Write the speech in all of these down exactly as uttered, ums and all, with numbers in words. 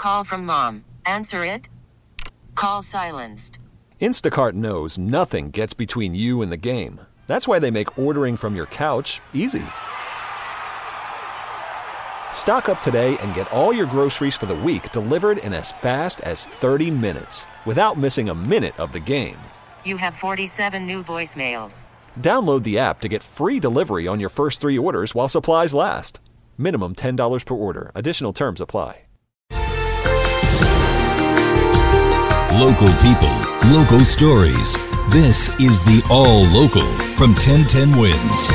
call from mom. Answer it. Call silenced. Instacart knows nothing gets between you and the game. That's why they make ordering from your couch easy. Stock up today and get all your groceries for the week delivered in as fast as thirty minutes without missing a minute of the game. You have forty-seven new voicemails. Download the app to get free delivery on your first three orders while supplies last. Minimum ten dollars per order. Additional terms apply. Local people, local stories. This is the All Local from ten ten Wins.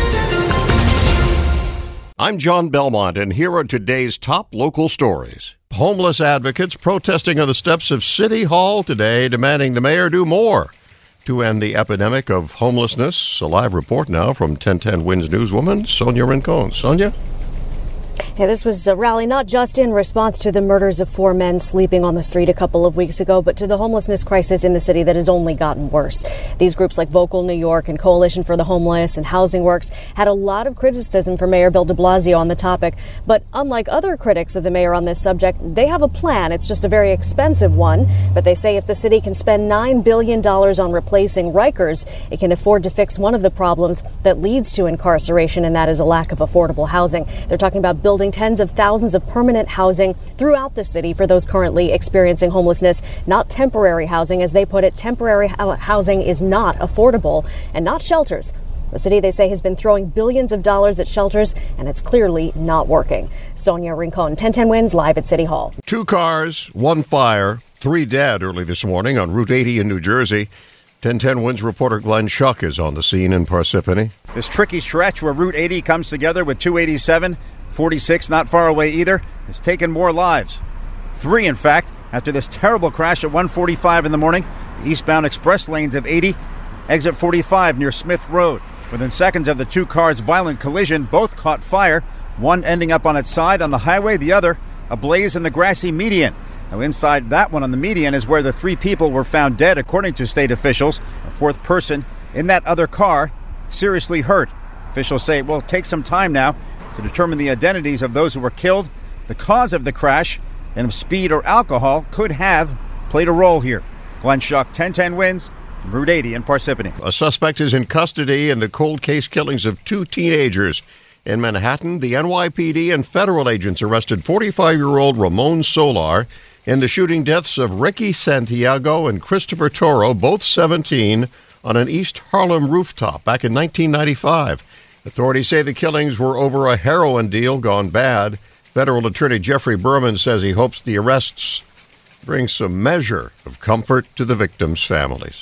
I'm John Belmont, and here are today's top local stories. Homeless advocates protesting on the steps of City Hall today, demanding the mayor do more to end the epidemic of homelessness. A live report now from ten ten Wins newswoman Sonia Rincon. Sonia? Yeah, this was a rally not just in response to the murders of four men sleeping on the street a couple of weeks ago, but to the homelessness crisis in the city that has only gotten worse. These groups like Vocal New York and Coalition for the Homeless and Housing Works had a lot of criticism for Mayor Bill de Blasio on the topic. But unlike other critics of the mayor on this subject, they have a plan. It's just a very expensive one. But they say if the city can spend nine billion dollars on replacing Rikers, it can afford to fix one of the problems that leads to incarceration, and that is a lack of affordable housing. They're talking about building tens of thousands of permanent housing throughout the city for those currently experiencing homelessness, not temporary housing. As they put it, temporary housing is not affordable, and not shelters. The city, they say, has been throwing billions of dollars at shelters, and it's clearly not working. Sonia Rincon, ten ten Wins, live at City Hall. Two cars, one fire, three dead early this morning on Route eighty in New Jersey. ten ten Wins reporter Glenn Schuck is on the scene in Parsippany. This tricky stretch where Route eighty comes together with two eighty-seven, forty-six not far away either, has taken more lives. Three, in fact, after this terrible crash at one forty-five in the morning. The eastbound express lanes of eighty, exit forty-five near Smith Road. Within seconds of the two cars' violent collision, both caught fire, one ending up on its side on the highway, the other ablaze in the grassy median. Now inside that one on the median is where the three people were found dead, according to state officials. A fourth person in that other car seriously hurt. Officials say it will take some time now to determine the identities of those who were killed, the cause of the crash, and if speed or alcohol could have played a role here. Glenn Schuck, ten ten Wins, Route eighty in Parsippany. A suspect is in custody in the cold case killings of two teenagers. In Manhattan, the N Y P D and federal agents arrested forty-five-year-old Ramon Solar in the shooting deaths of Ricky Santiago and Christopher Toro, both seventeen, on an East Harlem rooftop back in nineteen ninety-five. Authorities say the killings were over a heroin deal gone bad. Federal Attorney Jeffrey Berman says he hopes the arrests bring some measure of comfort to the victims' families.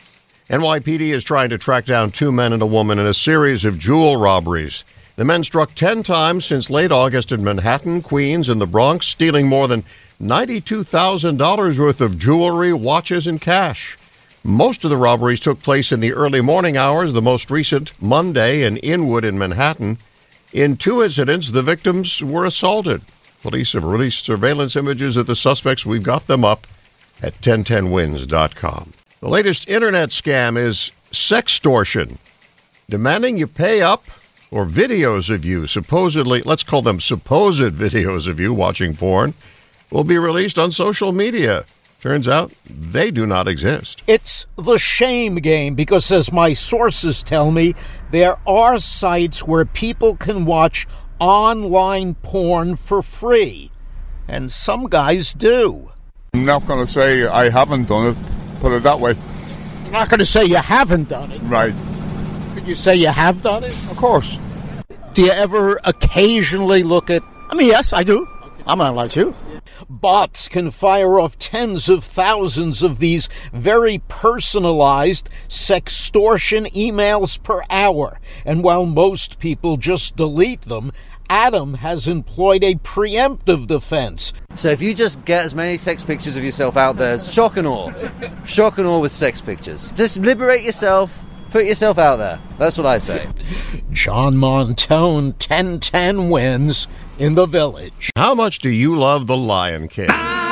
N Y P D is trying to track down two men and a woman in a series of jewel robberies. The men struck ten times since late August in Manhattan, Queens, and the Bronx, stealing more than ninety-two thousand dollars worth of jewelry, watches, and cash. Most of the robberies took place in the early morning hours, the most recent Monday in Inwood in Manhattan. In two incidents, the victims were assaulted. Police have released surveillance images of the suspects. We've got them up at ten ten wins dot com. The latest internet scam is sextortion, demanding you pay up or videos of you, supposedly, let's call them supposed videos of you watching porn, will be released on social media. Turns out they do not exist. It's the shame game because, as my sources tell me, there are sites where people can watch online porn for free. And some guys do. I'm not going to say I haven't done it, put it that way. You're not going to say you haven't done it? Right. Could you say you have done it? Of course. Do you ever occasionally look at... I mean, yes, I do. I'm not allowed to. Bots can fire off tens of thousands of these very personalized sextortion emails per hour. And while most people just delete them, Adam has employed a preemptive defense. So if you just get as many sex pictures of yourself out there, shock and awe. Shock and awe with sex pictures. Just liberate yourself. Put yourself out there. That's what I say. John Montone, ten ten Wins in the Village. How much do you love The Lion King?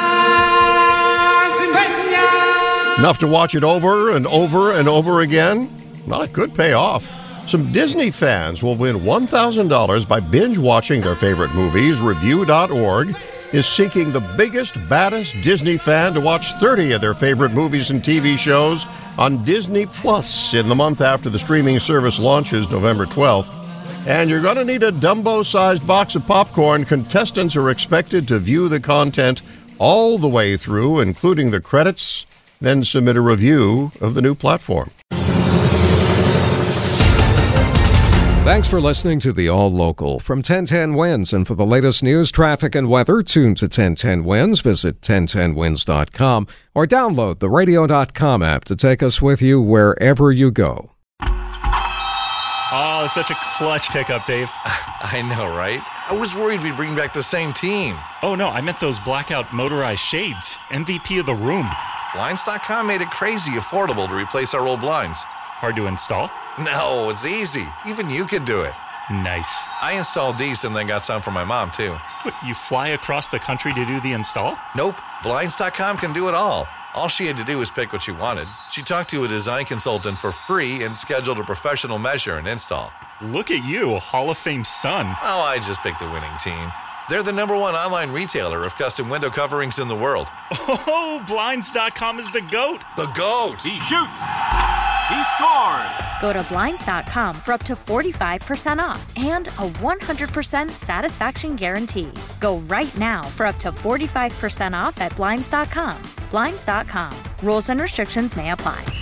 Enough to watch it over and over and over again? Well, it could pay off. Some Disney fans will win one thousand dollars by binge watching their favorite movies. Review dot org is seeking the biggest, baddest Disney fan to watch thirty of their favorite movies and T V shows on Disney Plus in the month after the streaming service launches November twelfth. And you're going to need a Dumbo-sized box of popcorn. Contestants are expected to view the content all the way through, including the credits, then submit a review of the new platform. Thanks for listening to the All Local from ten ten Wins. And for the latest news, traffic, and weather, tune to ten ten Wins. Visit ten ten wins dot com or download the radio dot com app to take us with you wherever you go. Oh, such a clutch pickup, Dave. I know, right? I was worried we'd bring back the same team. Oh, no, I meant those blackout motorized shades. M V P of the room. Blinds dot com made it crazy affordable to replace our old blinds. Hard to install? No, it's easy. Even you could do it. Nice. I installed these and then got some for my mom, too. What, you fly across the country to do the install? Nope. Blinds dot com can do it all. All she had to do was pick what she wanted. She talked to a design consultant for free and scheduled a professional measure and install. Look at you, a Hall of Fame son. Oh, I just picked the winning team. They're the number one online retailer of custom window coverings in the world. Oh, Blinds dot com is the GOAT. The GOAT. He shoots. He scored. Go to Blinds dot com for up to forty-five percent off and a one hundred percent satisfaction guarantee. Go right now for up to forty-five percent off at Blinds dot com. Blinds dot com. Rules and restrictions may apply.